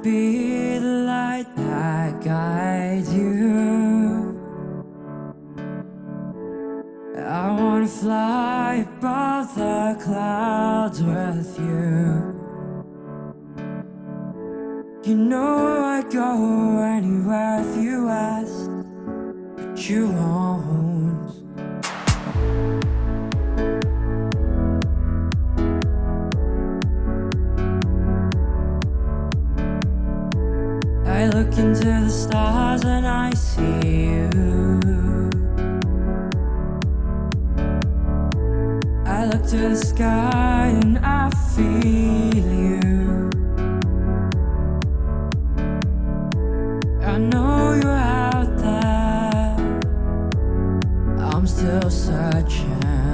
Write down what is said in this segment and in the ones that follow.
be the light that guides you. I wanna fly above the clouds with you. You know I'd go anywhere if you asked, but you won't. I look into the stars and I see you. I look to the sky and I feel you. I know you're out there, I'm still searching.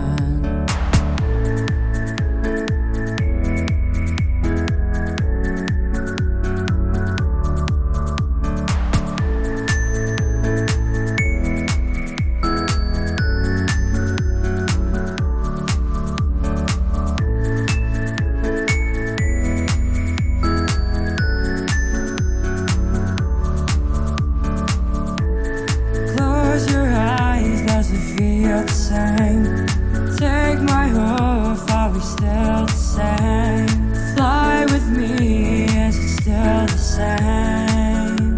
Feel the same. Take my hoof, are we still the same? Fly with me, is it still the same?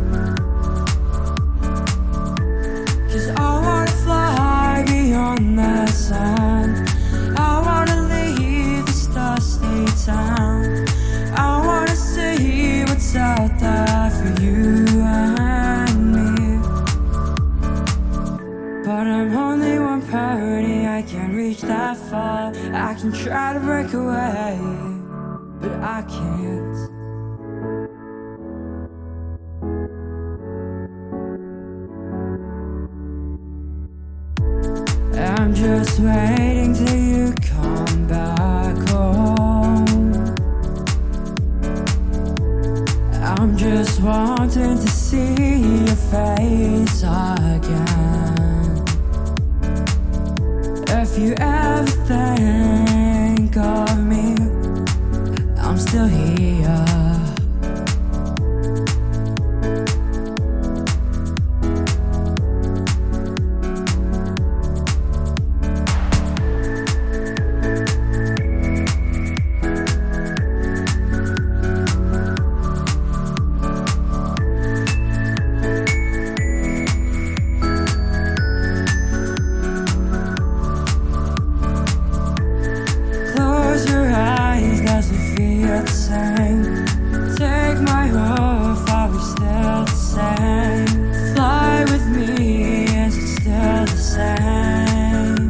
'Cause I wanna fly beyond the sun. I wanna leave this dusty town. I wanna see what's out there for you and me. But I'm only one party, I can't reach that far. I can try to break away, but I can't. I'm just waiting till you come back home. I'm just wanting to see your face again. If you ever think of me, I'm still here. Feel the same. Take my hoof, are we still the same? Fly with me, is it still the same?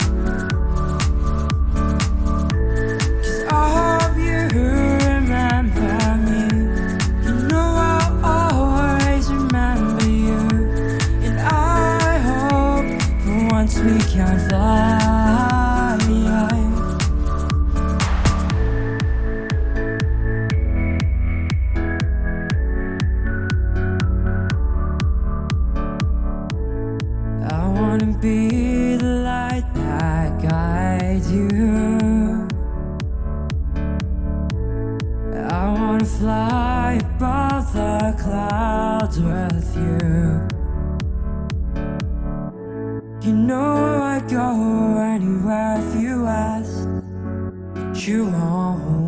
'Cause I hope you remember me. You know I'll always remember you. And I hope for once we can fly. I wanna be the light that guides you. I wanna fly above the clouds with you. You know I'd go anywhere if you asked, but you won't.